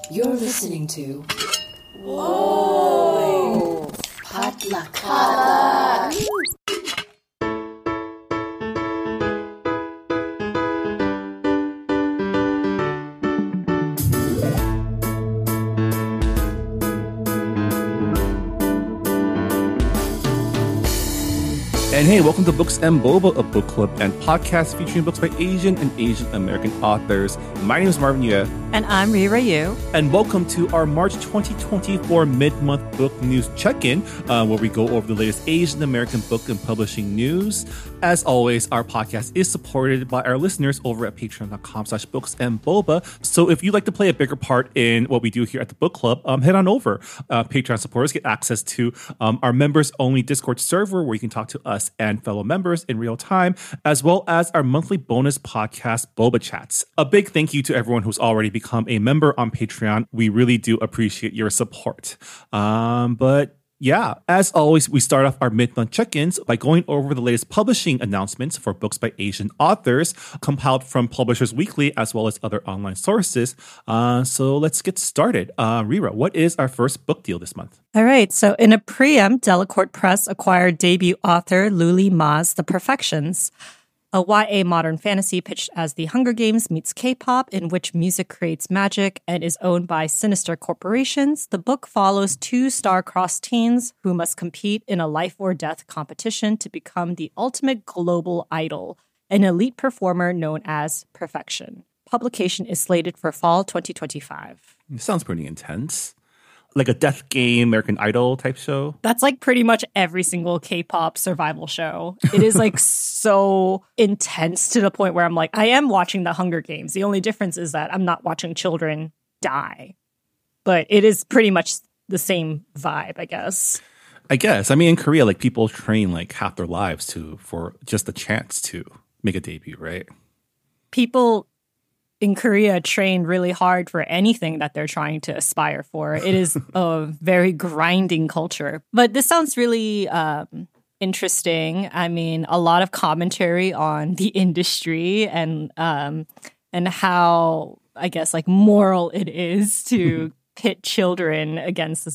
You're listening to Whoa! Potluck. And hey, welcome to Books and Boba, a book club and podcast featuring books by Asian and Asian American authors. My name is Marvin Yue. And I'm Rira Yu. And welcome to our March 2024 mid-month book news check-in, where we go over the latest Asian American book and publishing news. As always, our podcast is supported by our listeners over at patreon.com/booksandboba. So if you'd like to play a bigger part in what we do here at the book club, head on over. Patreon supporters get access to our members-only Discord server where you can talk to us and fellow members in real time, as well as our monthly bonus podcast, Boba Chats. A big thank you to everyone who's already become a member on Patreon. We really do appreciate your support. But yeah, as always, we start off our mid-month check-ins by going over the latest publishing announcements for books by Asian authors, compiled from Publishers Weekly as well as other online sources. So let's get started. Rira, what is our first book deal this month? All right. So in a preempt, Delacorte Press acquired debut author Luli Ma's The Perfections, a YA modern fantasy pitched as The Hunger Games meets K-pop, in which music creates magic and is owned by sinister corporations. The book follows two star-crossed teens who must compete in a life-or-death competition to become the ultimate global idol, an elite performer known as Perfection. Publication is slated for fall 2025. It sounds pretty intense. Like a death game, American Idol type show? That's like pretty much every single K-pop survival show. It is like so intense to the point where I'm like, I am watching the Hunger Games. The only difference is that I'm not watching children die. But it is pretty much the same vibe, I guess. I mean, in Korea, like people train like half their lives for just a chance to make a debut, right? People in Korea train really hard for anything that they're trying to aspire for. It is a very grinding culture. But this sounds really interesting. I mean, a lot of commentary on the industry and how, I guess, like moral it is to pit children against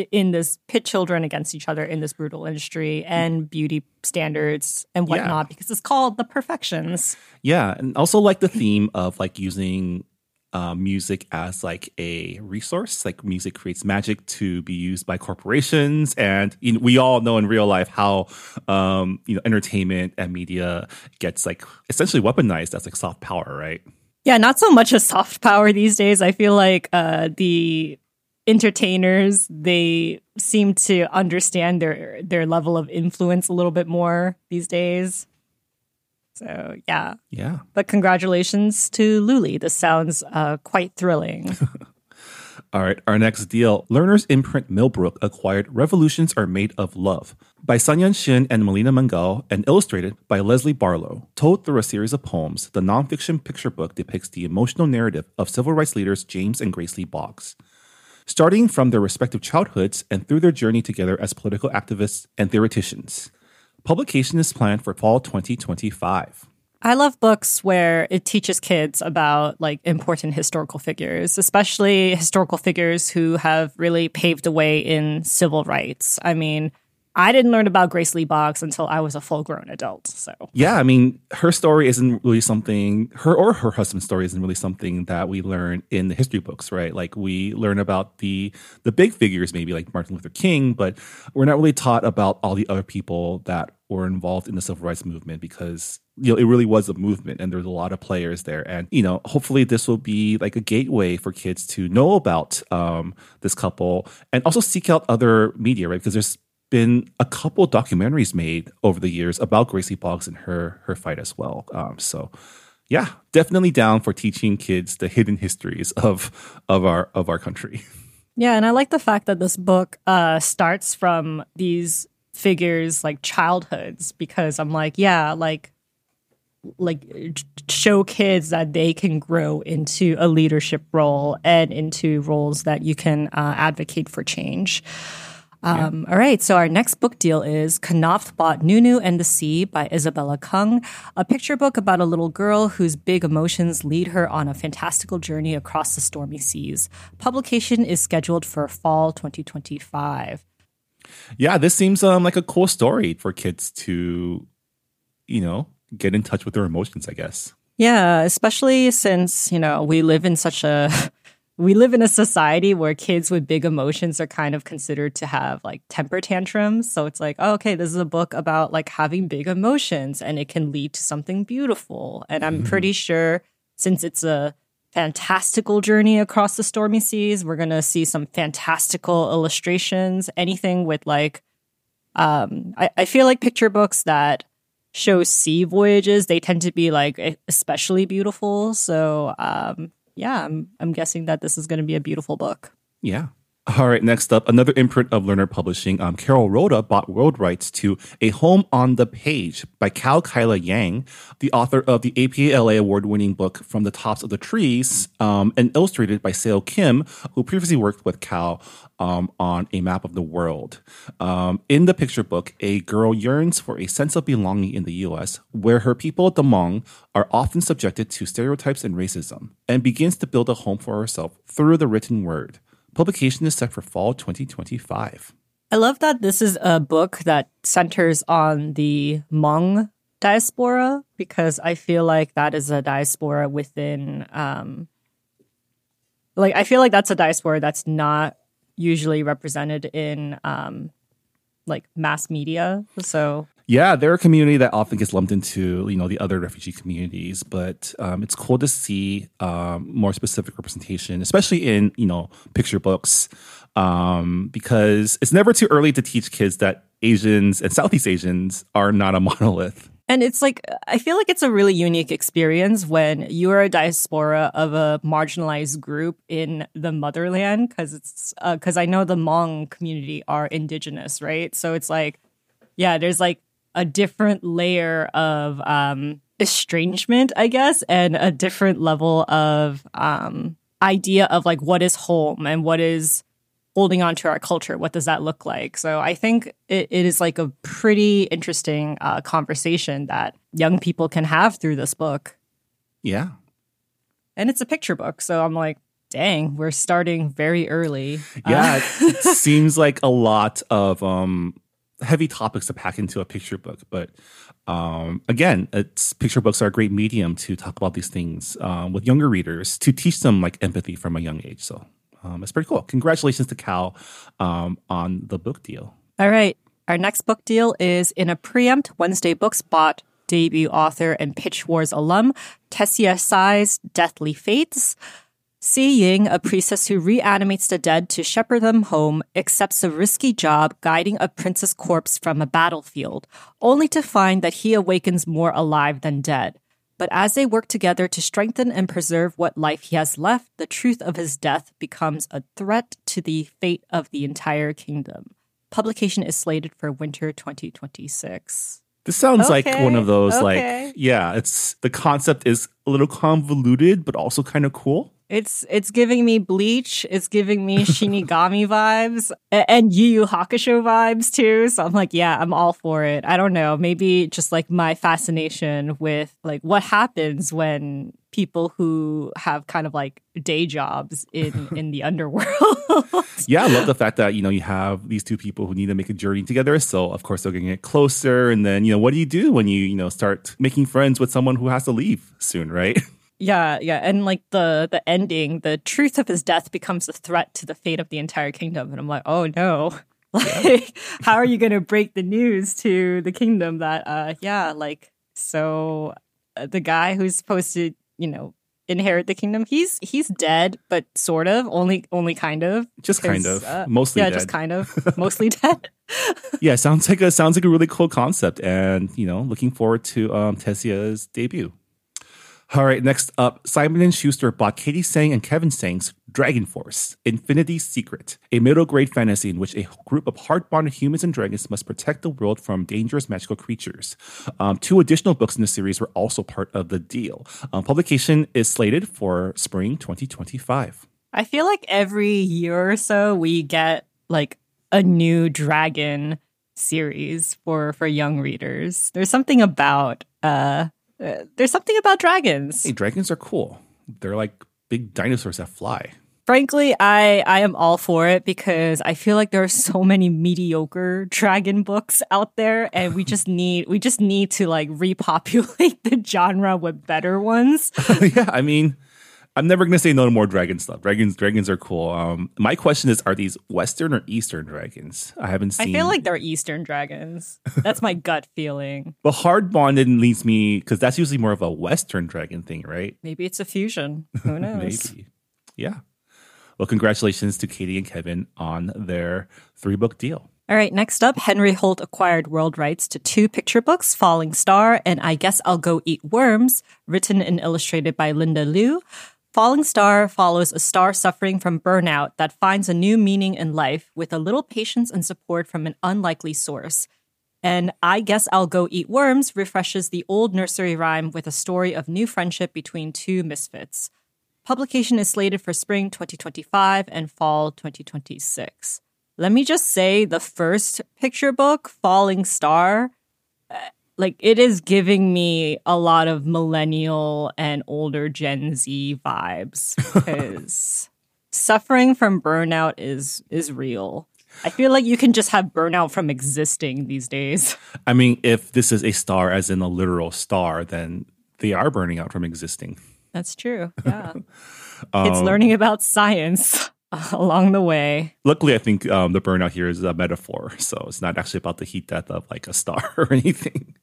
each other in this brutal industry, and beauty standards and whatnot, because it's called The Perfections. Yeah, and also like the theme of like using music as like a resource. Like music creates magic to be used by corporations, and we all know in real life how entertainment and media gets like essentially weaponized as like soft power, right? Yeah, not so much a soft power these days. I feel like the entertainers, they seem to understand their level of influence a little bit more these days. So, yeah. Yeah. But congratulations to Luli. This sounds quite thrilling. All right, our next deal. Learner's imprint Millbrook acquired Revolutions Are Made of Love by Sunyan Shin and Melina Mangal, and illustrated by Leslie Barlow. Told through a series of poems, the nonfiction picture book depicts the emotional narrative of civil rights leaders James and Grace Lee Boggs. Starting from their respective childhoods and through their journey together as political activists and theoreticians. Publication is planned for fall 2025. I love books where it teaches kids about like important historical figures, especially historical figures who have really paved the way in civil rights. I mean, I didn't learn about Grace Lee Boggs until I was a full-grown adult. So yeah, I mean, her story isn't really something, her or her husband's story isn't really something that we learn in the history books, right? Like we learn about the big figures, maybe like Martin Luther King, but we're not really taught about all the other people that were involved in the civil rights movement, because it really was a movement and there's a lot of players there. And hopefully this will be like a gateway for kids to know about this couple and also seek out other media, right? Because there's been a couple documentaries made over the years about Grace Lee Boggs and her fight as well. So yeah, definitely down for teaching kids the hidden histories of our country. Yeah, and I like the fact that this book starts from these figures like childhoods, because I'm like, yeah, like show kids that they can grow into a leadership role and into roles that you can advocate for change. All right, so our next book deal is Knopf bought Nunu and the Sea by Isabella Kung, a picture book about a little girl whose big emotions lead her on a fantastical journey across the stormy seas. Publication is scheduled for fall 2025. Yeah, this seems like a cool story for kids to, get in touch with their emotions, I guess. Yeah, especially since, we live in a society where kids with big emotions are kind of considered to have like temper tantrums. So it's like, oh, okay, this is a book about like having big emotions and it can lead to something beautiful. And I'm pretty sure since it's a fantastical journey across the stormy seas, we're going to see some fantastical illustrations, anything with like, I feel like picture books that show sea voyages, they tend to be like especially beautiful. So, yeah, I'm guessing that this is going to be a beautiful book. Yeah. All right, next up, another imprint of Lerner Publishing. Carol Rhoda bought world rights to A Home on the Page by Cal Kyla Yang, the author of the APALA award-winning book From the Tops of the Trees, and illustrated by Seo Kim, who previously worked with Cal on A Map of the World. In the picture book, a girl yearns for a sense of belonging in the U.S., where her people, the Hmong, are often subjected to stereotypes and racism, and begins to build a home for herself through the written word. Publication is set for fall 2025. I love that this is a book that centers on the Hmong diaspora, because I feel like that is a diaspora within, I feel like that's a diaspora that's not usually represented in, mass media. So yeah, they're a community that often gets lumped into, the other refugee communities, but it's cool to see more specific representation, especially in, picture books, because it's never too early to teach kids that Asians and Southeast Asians are not a monolith. And it's like, I feel like it's a really unique experience when you are a diaspora of a marginalized group in the motherland, because I know the Hmong community are indigenous, right? So it's like, yeah, there's like a different layer of estrangement, I guess, and a different level of idea of like what is home and what is holding on to our culture. What does that look like? So I think it is like a pretty interesting conversation that young people can have through this book. Yeah. And it's a picture book. So I'm like, dang, we're starting very early. Yeah, it seems like a lot of heavy topics to pack into a picture book. But again, picture books are a great medium to talk about these things with younger readers, to teach them like empathy from a young age. So it's pretty cool. Congratulations to Cal on the book deal. All right. Our next book deal is in a preempt Wednesday Books bought debut author and Pitch Wars alum Tessia Tsai's Deathly Fates. Si Ying, a priestess who reanimates the dead to shepherd them home, accepts a risky job guiding a prince's corpse from a battlefield, only to find that he awakens more alive than dead. But as they work together to strengthen and preserve what life he has left, the truth of his death becomes a threat to the fate of the entire kingdom. Publication is slated for winter 2026. This sounds like one of those, the concept is a little convoluted, but also kind of cool. It's giving me Bleach. It's giving me Shinigami vibes and Yu Yu Hakusho vibes too. So I'm like, yeah, I'm all for it. I don't know. Maybe just like my fascination with like what happens when people who have kind of like day jobs in the underworld. Yeah, I love the fact that, you have these two people who need to make a journey together. So of course they're going to get closer. And then, what do you do when you start making friends with someone who has to leave soon, right? Yeah. And like the ending, the truth of his death becomes a threat to the fate of the entire kingdom. And I'm like, oh no. Like, how are you going to break the news to the kingdom that, the guy who's supposed to, inherit the kingdom, he's dead, but sort of, only kind of. Just kind of. Mostly dead. Yeah, just kind of. Mostly dead. Yeah, sounds like a really cool concept. And, looking forward to Tessia's debut. All right, next up, Simon & Schuster bought Katie Sang and Kevin Sang's Dragon Force, Infinity's Secret, a middle-grade fantasy in which a group of hard-bonded humans and dragons must protect the world from dangerous magical creatures. 2 additional books in the series were also part of the deal. Publication is slated for spring 2025. I feel like every year or so we get like a new dragon series for young readers. There's something about dragons. Hey, dragons are cool. They're like big dinosaurs that fly. Frankly, I am all for it because I feel like there are so many mediocre dragon books out there, and we just need to like repopulate the genre with better ones. Yeah, I mean, I'm never gonna say no to more dragon stuff. Dragons are cool. My question is, are these Western or Eastern dragons? I haven't seen. I feel like they're Eastern dragons. That's my gut feeling. But hard bonded leads me because that's usually more of a Western dragon thing, right? Maybe it's a fusion. Who knows? Maybe. Yeah. Well, congratulations to Katie and Kevin on their 3-book deal. All right, next up, Henry Holt acquired world rights to 2 picture books, Falling Star and I Guess I'll Go Eat Worms, written and illustrated by Linda Liu. Falling Star follows a star suffering from burnout that finds a new meaning in life with a little patience and support from an unlikely source. And I Guess I'll Go Eat Worms refreshes the old nursery rhyme with a story of new friendship between 2 misfits. Publication is slated for spring 2025 and fall 2026. Let me just say the first picture book, Falling Star, like it is giving me a lot of millennial and older Gen Z vibes because suffering from burnout is real. I feel like you can just have burnout from existing these days. I mean, if this is a star as in a literal star, then they are burning out from existing. That's true. Yeah. It's learning about science along the way. Luckily, I think the burnout here is a metaphor. So it's not actually about the heat death of like a star or anything.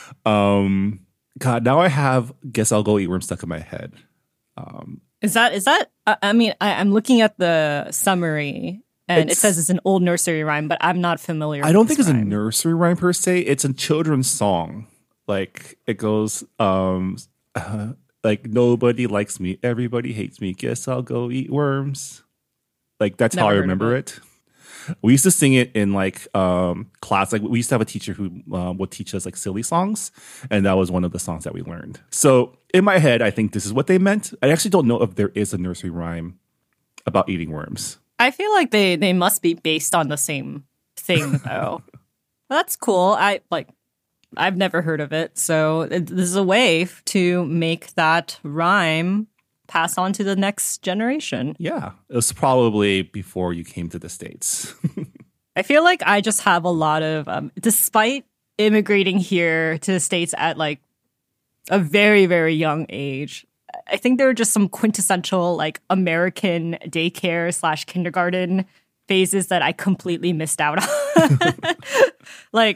God, now I have Guess I'll Go Eat Worms stuck in my head. Is that? I mean, I'm looking at the summary and it says it's an old nursery rhyme, but I'm not familiar. I don't with think it's rhyme. a nursery rhyme per se. It's a children's song. Like it goes, like nobody likes me, everybody hates me. Guess I'll go eat worms. Like that's Never how I heard of remember it. We used to sing it in like class. Like we used to have a teacher who would teach us like silly songs, and that was one of the songs that we learned. So in my head, I think this is what they meant. I actually don't know if there is a nursery rhyme about eating worms. I feel like they must be based on the same thing though. That's cool. I've never heard of it, so this is a way to make that rhyme pass on to the next generation. Yeah, it was probably before you came to the States. I feel like I just have a lot of, despite immigrating here to the States at like a very, very young age, I think there are just some quintessential like American daycare / kindergarten phases that I completely missed out on. Like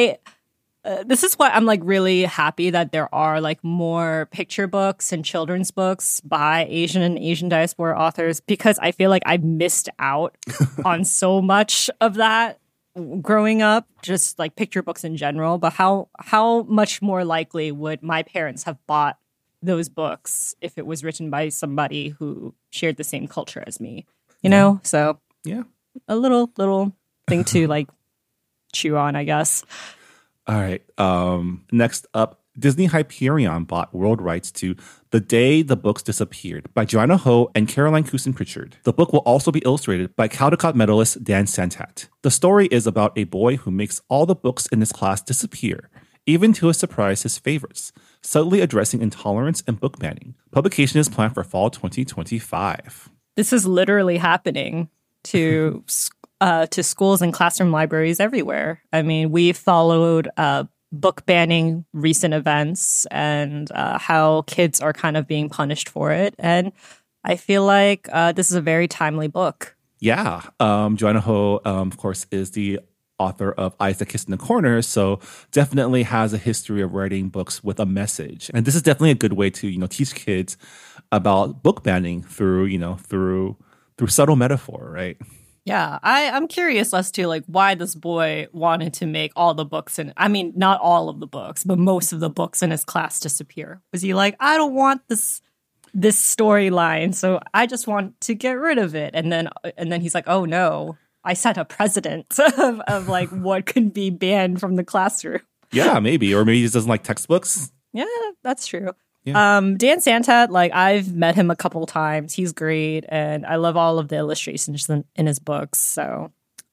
this is why I'm like really happy that there are like more picture books and children's books by Asian and Asian diaspora authors, because I feel like I missed out on so much of that growing up, just like picture books in general. But how much more likely would my parents have bought those books if it was written by somebody who shared the same culture as me, you know? So Yeah. a little thing to like chew on, I guess. All right. Next up, Disney Hyperion bought world rights to The Day the Books Disappeared by Joanna Ho and Caroline Cusin Pritchard. The book will also be illustrated by Caldecott medalist Dan Santat. The story is about a boy who makes all the books in his class disappear, even to his surprise his favorites, subtly addressing intolerance and book banning. Publication is planned for fall 2025. This is literally happening to schools and classroom libraries everywhere. I mean, we've followed book banning recent events and how kids are kind of being punished for it. And I feel like this is a very timely book. Yeah. Joanna Ho, of course, is the author of Eyes That Kiss in the Corner, so definitely has a history of writing books with a message. And this is definitely a good way to, teach kids about book banning through subtle metaphor, right? Yeah, I'm curious as to like why this boy wanted to make all the books, and I mean not all of the books, but most of the books in his class disappear. Was he like, I don't want this storyline, so I just want to get rid of it? And then he's like, oh no, I set a precedent of like what could be banned from the classroom. Yeah, maybe, or maybe he just doesn't like textbooks. Yeah, that's true. Yeah. Dan Santat, like I've met him a couple times. He's great, and I love all of the illustrations in his books. So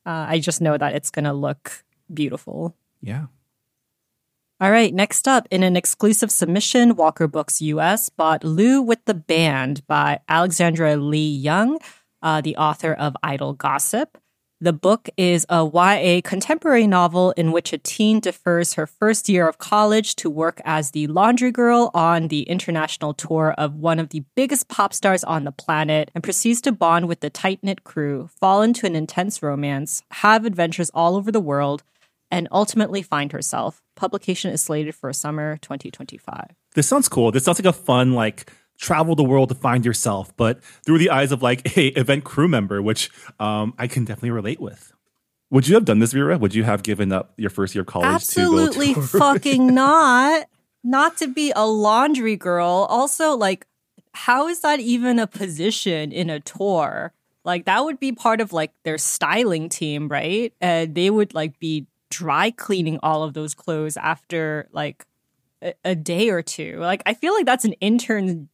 I just know that it's going to look beautiful. Yeah. All right, next up, in an exclusive submission, Walker Books US bought Lou with the Band by Alexandra Lee Young, the author of Idle Gossip. The book is a YA contemporary novel in which a teen defers her first year of college to work as the laundry girl on the international tour of one of the biggest pop stars on the planet and proceeds to bond with the tight-knit crew, fall into an intense romance, have adventures all over the world, and ultimately find herself. Publication is slated for summer 2025. This sounds cool. This sounds like a fun, like, travel the world to find yourself, but through the eyes of like a event crew member, which I can definitely relate with. Would you have done this, Vera? Would you have given up your first year of college Absolutely to go fucking not. Not to be a laundry girl. Also, like, how is that even a position in a tour? Like, that would be part of like their styling team, right? They would like be dry cleaning all of those clothes after like a day or two. Like, I feel like that's an intern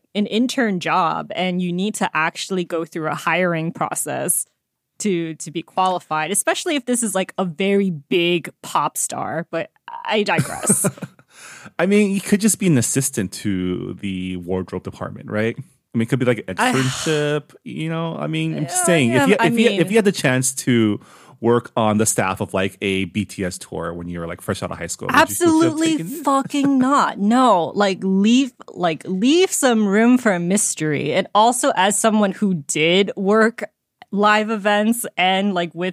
job, and you need to actually go through a hiring process to be qualified, especially if this is like a very big pop star. But I digress. I mean, you could just be an assistant to the wardrobe department, right? I mean, it could be like an externship, you know? I mean, I'm just saying, if you had the chance to work on the staff of like a BTS tour when you were like fresh out of high school. Absolutely fucking not. No, leave some room for a mystery. And also, as someone who did work live events and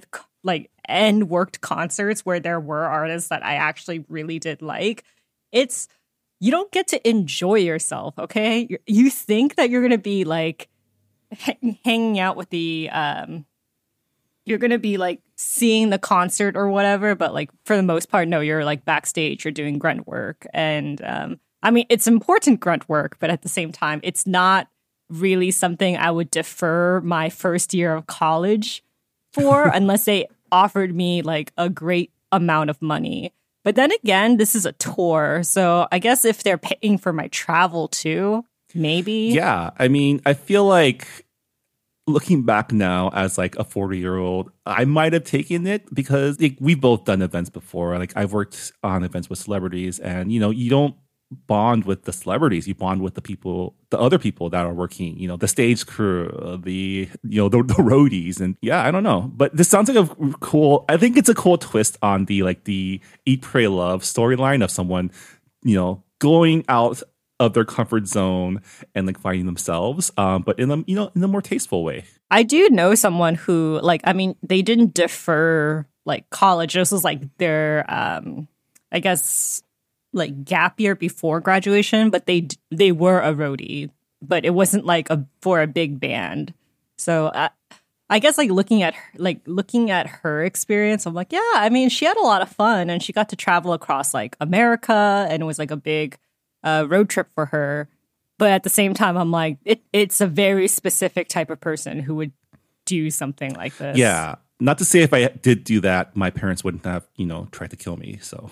and worked concerts where there were artists that I actually really did like, you don't get to enjoy yourself. Okay, you think that you're gonna be like hanging out with the you're going to be like seeing the concert or whatever, but like for the most part, no, you're like backstage, you're doing grunt work. And I mean, it's important grunt work, but at the same time, it's not really something I would defer my first year of college for unless they offered me like a great amount of money. But then again, this is a tour. So I guess if they're paying for my travel too, maybe. Yeah. I mean, I feel like looking back now as like a 40-year-old, I might have taken it because like, we've both done events before. Like I've worked on events with celebrities, and you know, you don't bond with the celebrities, you bond with the other people that are working, you know, the stage crew, the roadies. And yeah, I don't know, but this sounds like I think it's a cool twist on the Eat, Pray, Love storyline of someone, you know, going out of their comfort zone and like finding themselves, but in a more tasteful way. I do know someone who they didn't defer like college. This was like their, I guess, like gap year before graduation, but they were a roadie, but it wasn't like for a big band. So I guess looking at her experience, I'm like, yeah, I mean, she had a lot of fun and she got to travel across like America, and it was like a big road trip for her. But at the same time, I'm like, it's a very specific type of person who would do something like this. Yeah. Not to say if I did do that, my parents wouldn't have, tried to kill me. So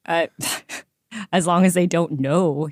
as long as they don't know,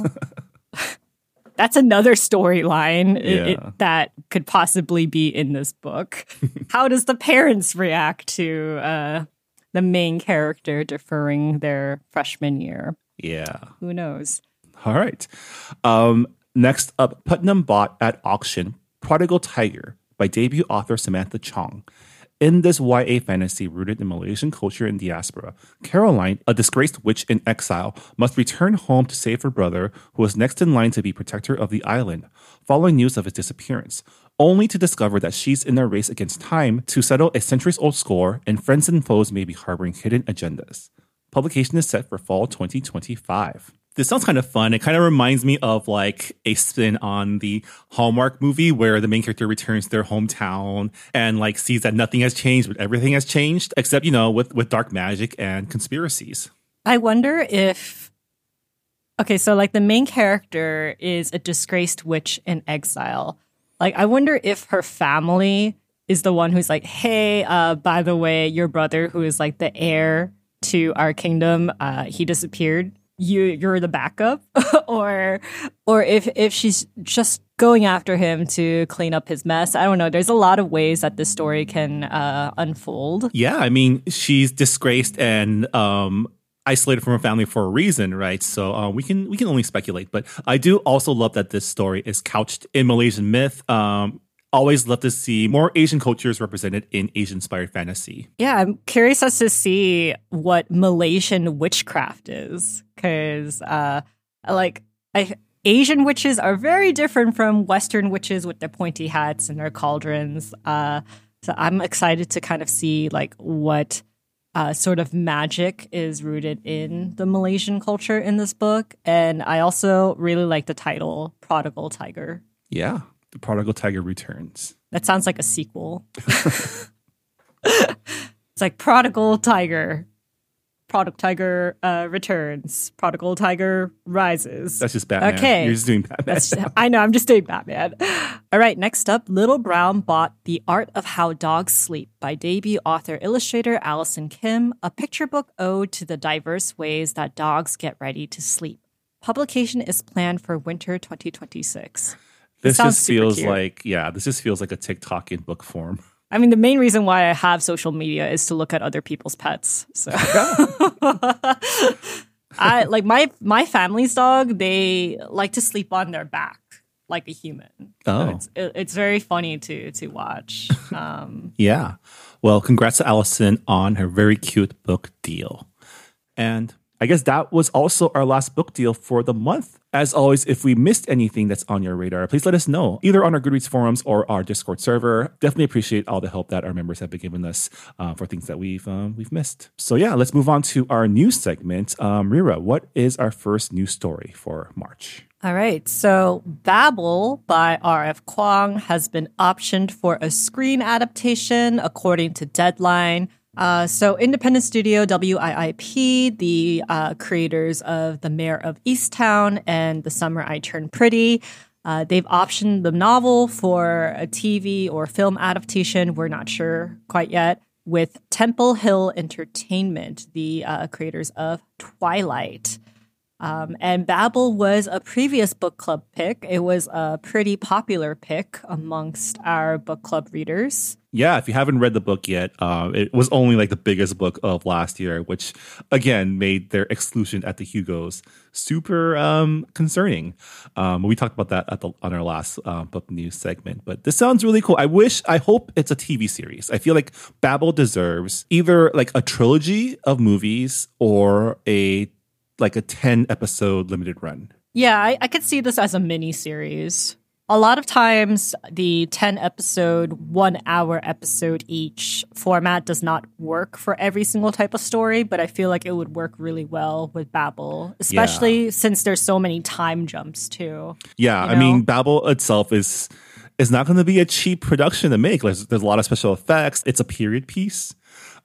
that's another storyline that could possibly be in this book. How does the parents react to the main character deferring their freshman year? Yeah. Who knows? All right. Next up, Putnam bought at auction Prodigal Tiger by debut author Samantha Chong. In this YA fantasy rooted in Malaysian culture and diaspora, Caroline, a disgraced witch in exile, must return home to save her brother, who is next in line to be protector of the island, following news of his disappearance, only to discover that she's in a race against time to settle a centuries-old score, and friends and foes may be harboring hidden agendas. Publication is set for fall 2025. This sounds kind of fun. It kind of reminds me of like a spin on the Hallmark movie where the main character returns to their hometown and like sees that nothing has changed, but everything has changed, except, with dark magic and conspiracies. I wonder if... Okay, so like the main character is a disgraced witch in exile. Like, I wonder if her family is the one who's like, hey, by the way, your brother who is like the heir to our kingdom, he disappeared. you're the backup, or if she's just going after him to clean up his mess. I don't know. There's a lot of ways that this story can unfold. Yeah, I mean, she's disgraced and isolated from her family for a reason, right? So we can only speculate. But I do also love that this story is couched in Malaysian myth. Always love to see more Asian cultures represented in Asian-inspired fantasy. Yeah, I'm curious as to see what Malaysian witchcraft is, because Asian witches are very different from Western witches with their pointy hats and their cauldrons. So I'm excited to kind of see like what sort of magic is rooted in the Malaysian culture in this book. And I also really like the title, Prodigal Tiger. Yeah, The Prodigal Tiger Returns. That sounds like a sequel. It's like Prodigal Tiger. Prodigal Tiger returns. Prodigal Tiger rises. That's just Batman. Okay. You're just doing Batman. I know, I'm just doing Batman. All right, next up, Little Brown bought The Art of How Dogs Sleep by debut author illustrator Allison Kim, a picture book ode to the diverse ways that dogs get ready to sleep. Publication is planned for winter 2026. This just feels cute. this just feels like a TikTok in book form. I mean, the main reason why I have social media is to look at other people's pets. So, I like my family's dog. They like to sleep on their back like a human. Oh, so it's very funny to watch. Yeah. Well, congrats to Allison on her very cute book deal. And I guess that was also our last book deal for the month. As always, if we missed anything that's on your radar, please let us know, either on our Goodreads forums or our Discord server. Definitely appreciate all the help that our members have been giving us for things that we've missed. So yeah, let's move on to our news segment. Rira, what is our first news story for March? All right, so Babel by R.F. Kuang has been optioned for a screen adaptation, according to Deadline. So independent studio WIIP, the creators of The Mayor of Easttown and The Summer I Turned Pretty, they've optioned the novel for a TV or film adaptation. We're not sure quite yet. With Temple Hill Entertainment, the creators of Twilight. And Babel was a previous book club pick. It was a pretty popular pick amongst our book club readers. Yeah, if you haven't read the book yet, it was only like the biggest book of last year, which again made their exclusion at the Hugos super concerning. We talked about that on our last book news segment, but this sounds really cool. I hope it's a TV series. I feel like Babel deserves either like a trilogy of movies or a 10 episode limited run. Yeah, I could see this as a mini series. A lot of times, the 10 episode, 1 hour episode each format does not work for every single type of story, but I feel like it would work really well with Babel, especially since there's so many time jumps too. Yeah, I mean, Babel itself is not going to be a cheap production to make. There's a lot of special effects. It's a period piece.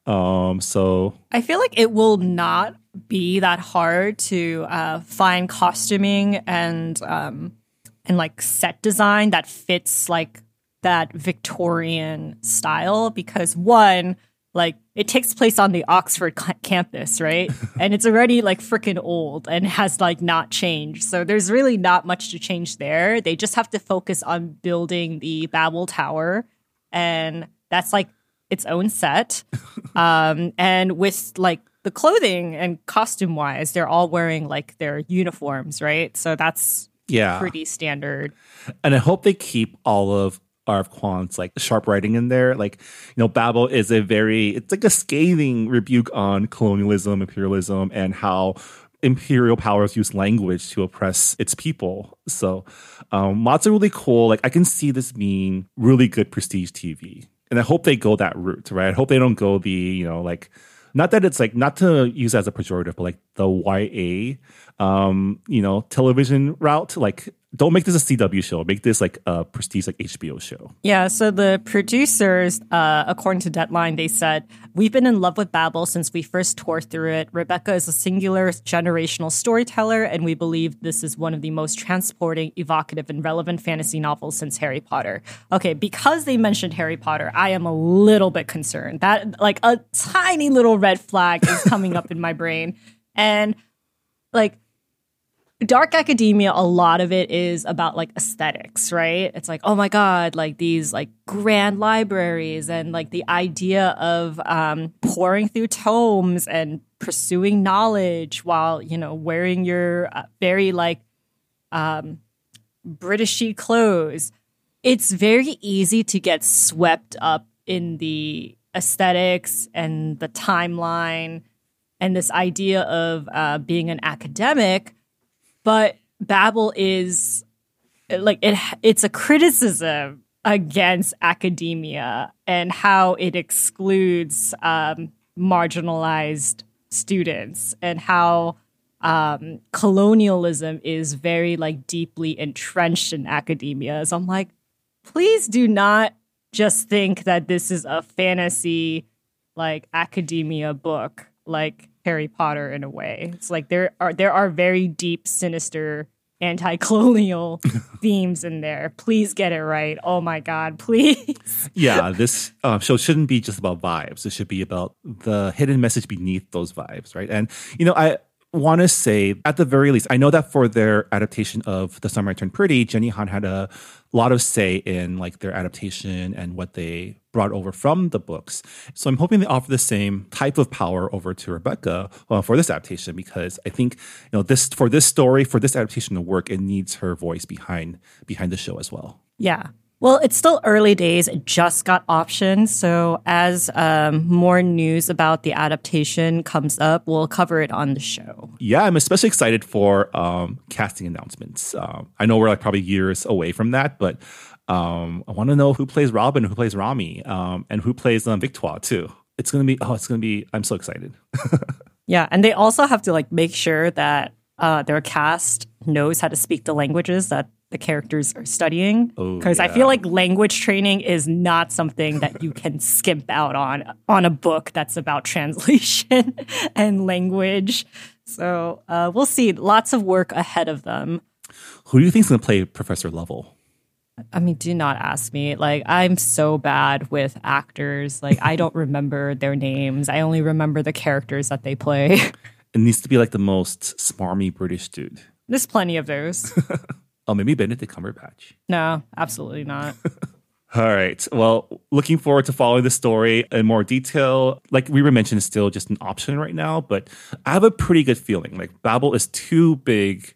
So I feel like it will not be that hard to find costuming and like set design that fits like that Victorian style, because one, like it takes place on the Oxford campus, right? And it's already like freaking old and has like not changed. So there's really not much to change there. They just have to focus on building the Babel Tower, and that's like its own set. And with like the clothing and costume wise, they're all wearing like their uniforms, right? So that's pretty standard. And I hope they keep all of R.F. Kuang's like sharp writing in there. Like, Babel is it's like a scathing rebuke on colonialism, imperialism, and how imperial powers use language to oppress its people. So lots of really cool. Like, I can see this being really good prestige TV. And I hope they go that route, right? I hope they don't go the, not that it's like, not to use as a pejorative, but like the YA, television route. Like, don't make this a CW show. Make this like a prestige, like HBO show. Yeah. So the producers, according to Deadline, they said, "We've been in love with Babel since we first tore through it. Rebecca is a singular generational storyteller, and we believe this is one of the most transporting, evocative, and relevant fantasy novels since Harry Potter." Okay, because they mentioned Harry Potter, I am a little bit concerned. That like a tiny little red flag is coming up in my brain. And like dark academia, a lot of it is about like aesthetics, right? It's like, oh my God, like these like grand libraries and like the idea of pouring through tomes and pursuing knowledge while, you know, wearing your very like Britishy clothes. It's very easy to get swept up in the aesthetics and the timeline and this idea of being an academic. But Babel is like it's a criticism against academia and how it excludes marginalized students and how colonialism is very like deeply entrenched in academia. So I'm like, please do not just think that this is a fantasy like academia book like Harry Potter in a way. It's like there are very deep, sinister, anti-colonial themes in there. Please get it right. Oh my God, please. Yeah, this show shouldn't be just about vibes. It should be about the hidden message beneath those vibes, right? And, you know, I want to say, at the very least, I know that for their adaptation of The Summer I Turned Pretty, Jenny Han had a lot of say in like their adaptation and what they brought over from the books. So I'm hoping they offer the same type of power over to Rebecca for this adaptation, because I think, you know, this adaptation to work, it needs her voice behind the show as well. Yeah. Well, it's still early days. It just got optioned. So as more news about the adaptation comes up, we'll cover it on the show. Yeah, I'm especially excited for casting announcements. I know we're like probably years away from that, but I want to know who plays Robin, who plays Rami, and who plays Victoire too. It's going to be, I'm so excited. Yeah, and they also have to like make sure that their cast knows how to speak the languages that the characters are studying, because I feel like language training is not something that you can skimp out on a book that's about translation and language. So we'll see. Lots of work ahead of them. Who do you think is going to play Professor Lovell? I mean, do not ask me. Like, I'm so bad with actors. Like, I don't remember their names. I only remember the characters that they play. It needs to be like the most smarmy British dude. There's plenty of those. Oh, maybe Benedict Cumberbatch. No, absolutely not. All right. Well, looking forward to following the story in more detail. Like we were mentioning, it's still just an option right now, but I have a pretty good feeling like Babel is too big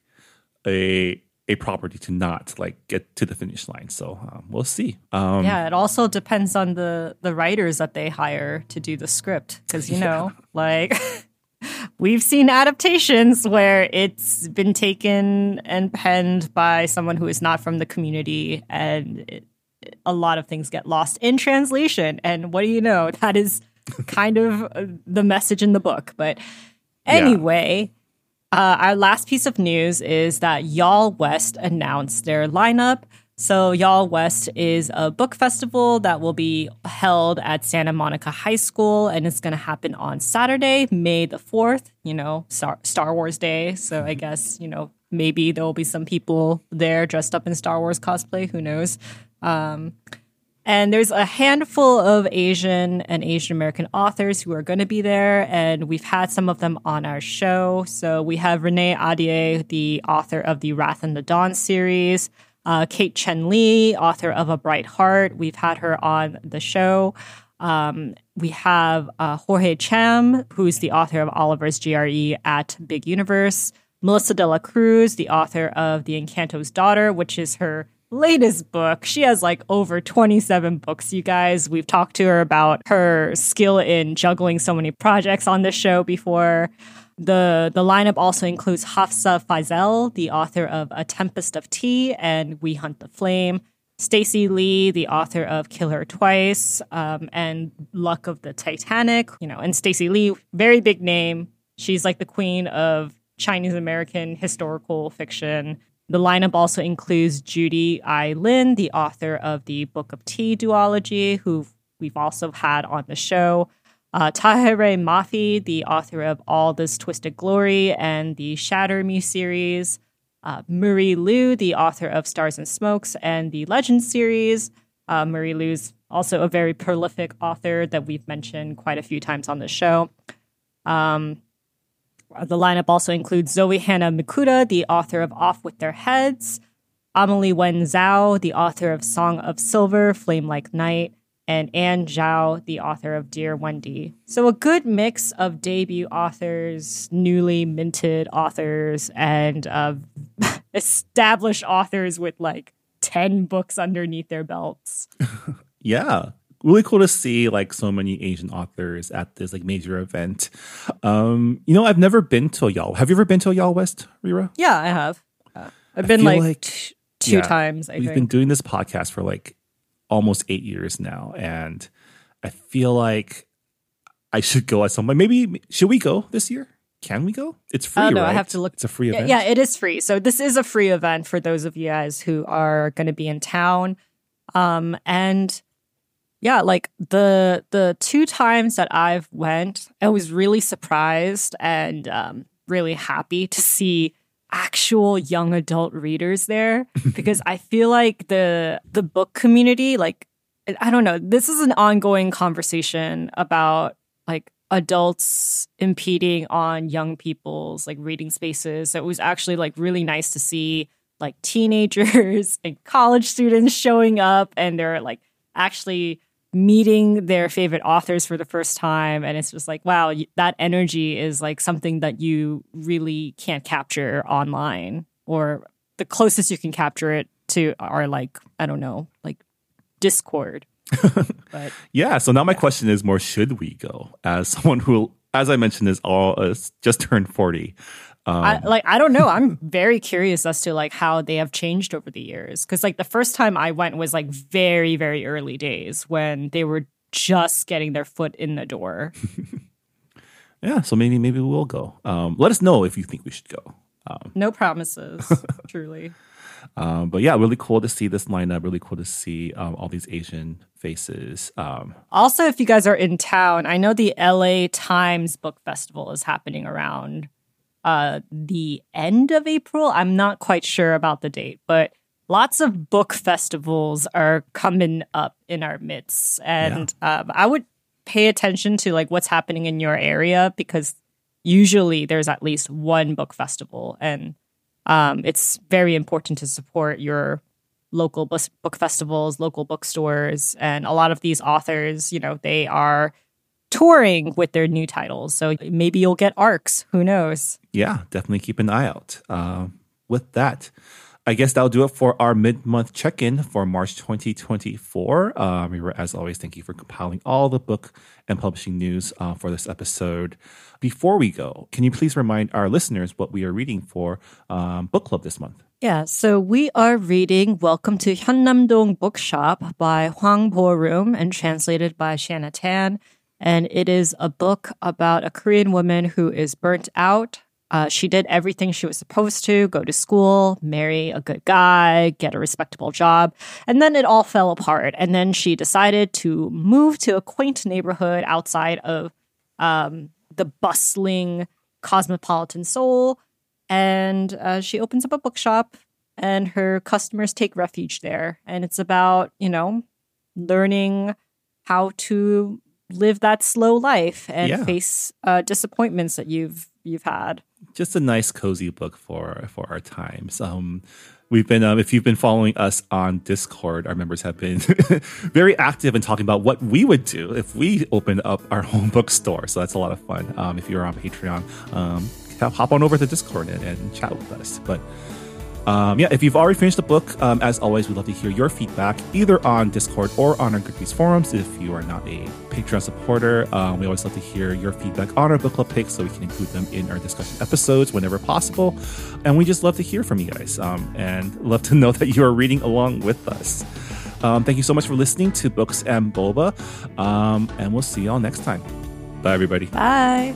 a property to not like get to the finish line. So we'll see. Yeah, it also depends on the writers that they hire to do the script, because you know, like. We've seen adaptations where it's been taken and penned by someone who is not from the community, and a lot of things get lost in translation. And what do you know? That is kind of the message in the book. But anyway, our last piece of news is that Y'all West announced their lineup. So Y'all West is a book festival that will be held at Santa Monica High School, and it's going to happen on Saturday, May the 4th, you know, Star Wars Day. So I guess, you know, maybe there will be some people there dressed up in Star Wars cosplay. Who knows? And there's a handful of Asian and Asian American authors who are going to be there, and we've had some of them on our show. So we have Renee Ahdieh, the author of the Wrath and the Dawn series. Kate Chen Lee, author of A Bright Heart. We've had her on the show. We have Jorge Cham, who's the author of Oliver's GRE at Big Universe. Melissa de la Cruz, the author of The Encanto's Daughter, which is her latest book. She has like over 27 books, you guys. We've talked to her about her skill in juggling so many projects on the show before. The lineup also includes Hafsa Faisal, the author of A Tempest of Tea and We Hunt the Flame. Stacey Lee, the author of Kill Her Twice and Luck of the Titanic. You know, and Stacey Lee, very big name. She's like the queen of Chinese American historical fiction. The lineup also includes Judy I. Lin, the author of the Book of Tea duology, who we've also had on the show. Tahereh Mafi, the author of All This Twisted Glory and the Shatter Me series. Marie Lu, the author of Stars and Smokes and the Legend series. Marie Lu's also a very prolific author that we've mentioned quite a few times on the show. The lineup also includes Zoe Hannah Mikuta, the author of Off With Their Heads, Amelie Wen Zhao, the author of Song of Silver, Flame Like Night, and Anne Zhao, the author of Dear Wendy. So a good mix of debut authors, newly minted authors, and established authors with like 10 books underneath their belts. Yeah. Really cool to see like so many Asian authors at this like major event. I've never been to a YAL. Have you ever been to a YAL West, Rira? Yeah, I have. I've been like two times, I think. We've been doing this podcast for like almost 8 years now. And I feel like I should go at some point. Maybe, should we go this year? Can we go? It's free, no, right? I have to look. It's a free event? Yeah, it is free. So this is a free event for those of you guys who are going to be in town. And yeah, like the 2 times that I've went, I was really surprised and really happy to see actual young adult readers there, because I feel like the book community, like, I don't know, this is an ongoing conversation about like adults impeding on young people's like reading spaces. So it was actually like really nice to see like teenagers and college students showing up, and they're like actually meeting their favorite authors for the first time. And it's just like, wow, that energy is like something that you really can't capture online, or the closest you can capture it to are like, I don't know, like Discord. But yeah. So now my question is more, should we go? As someone who, as I mentioned, is just turned 40. I don't know. I'm very curious as to like how they have changed over the years. Because like the first time I went was like very, very early days when they were just getting their foot in the door. Yeah, so maybe we'll go. Let us know if you think we should go. No promises, truly. But yeah, really cool to see this lineup. Really cool to see all these Asian faces. Also, if you guys are in town, I know the LA Times Book Festival is happening around the end of April. I'm not quite sure about the date, but lots of book festivals are coming up in our midst. And I would pay attention to like what's happening in your area, because usually there's at least one book festival, and it's very important to support your local book festivals, local bookstores. And a lot of these authors, they are touring with their new titles. So maybe you'll get ARCs. Who knows? Yeah, definitely keep an eye out. With that, I guess that'll do it for our mid-month check-in for March 2024. As always, thank you for compiling all the book and publishing news for this episode. Before we go, can you please remind our listeners what we are reading for book club this month? Yeah, so we are reading Welcome to Hyunnam-dong Bookshop by Hwang Bo-rum and translated by Shanna Tan. And it is a book about a Korean woman who is burnt out. She did everything she was supposed to: go to school, marry a good guy, get a respectable job. And then it all fell apart. And then she decided to move to a quaint neighborhood outside of the bustling cosmopolitan Seoul. And she opens up a bookshop, and her customers take refuge there. And it's about, learning how to live that slow life and face disappointments that you've had. Just a nice, cozy book for our times. We've been, if you've been following us on Discord, our members have been very active in talking about what we would do if we opened up our own bookstore. So that's a lot of fun. If you're on Patreon, hop on over to Discord and chat with us. But if you've already finished the book, as always, we'd love to hear your feedback either on Discord or on our Goodreads forums. If you are not a Patreon supporter, we always love to hear your feedback on our book club picks so we can include them in our discussion episodes whenever possible. And we just love to hear from you guys and love to know that you are reading along with us. Thank you so much for listening to Books and Boba, and we'll see y'all next time. Bye, everybody. Bye.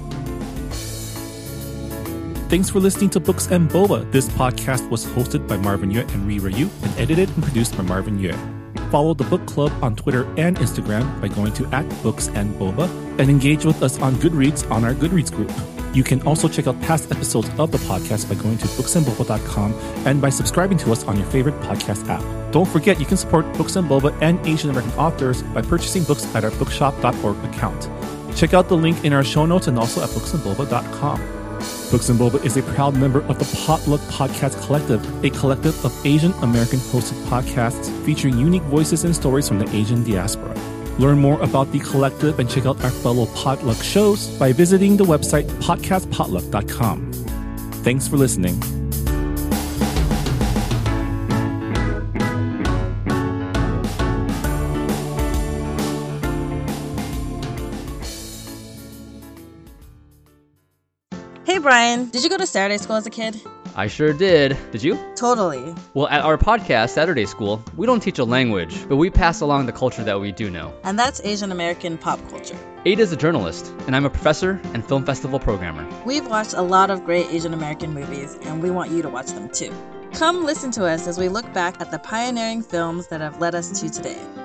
Thanks for listening to Books and Boba. This podcast was hosted by Marvin Yue and Rira Yu and edited and produced by Marvin Yue. Follow the book club on Twitter and Instagram by going to @BooksandBoba and engage with us on Goodreads on our Goodreads group. You can also check out past episodes of the podcast by going to booksandboba.com and by subscribing to us on your favorite podcast app. Don't forget, you can support Books and Boba and Asian American authors by purchasing books at our bookshop.org account. Check out the link in our show notes and also at booksandboba.com. Books and Boba is a proud member of the Potluck Podcast Collective, a collective of Asian American hosted podcasts featuring unique voices and stories from the Asian diaspora. Learn more about the collective and check out our fellow Potluck shows by visiting the website podcastpotluck.com. Thanks for listening. Hey Brian, did you go to Saturday school as a kid? I sure did. Did you? Totally. Well, at our podcast, Saturday School, we don't teach a language, but we pass along the culture that we do know. And that's Asian American pop culture. Ada's a journalist, and I'm a professor and film festival programmer. We've watched a lot of great Asian American movies, and we want you to watch them too. Come listen to us as we look back at the pioneering films that have led us to today.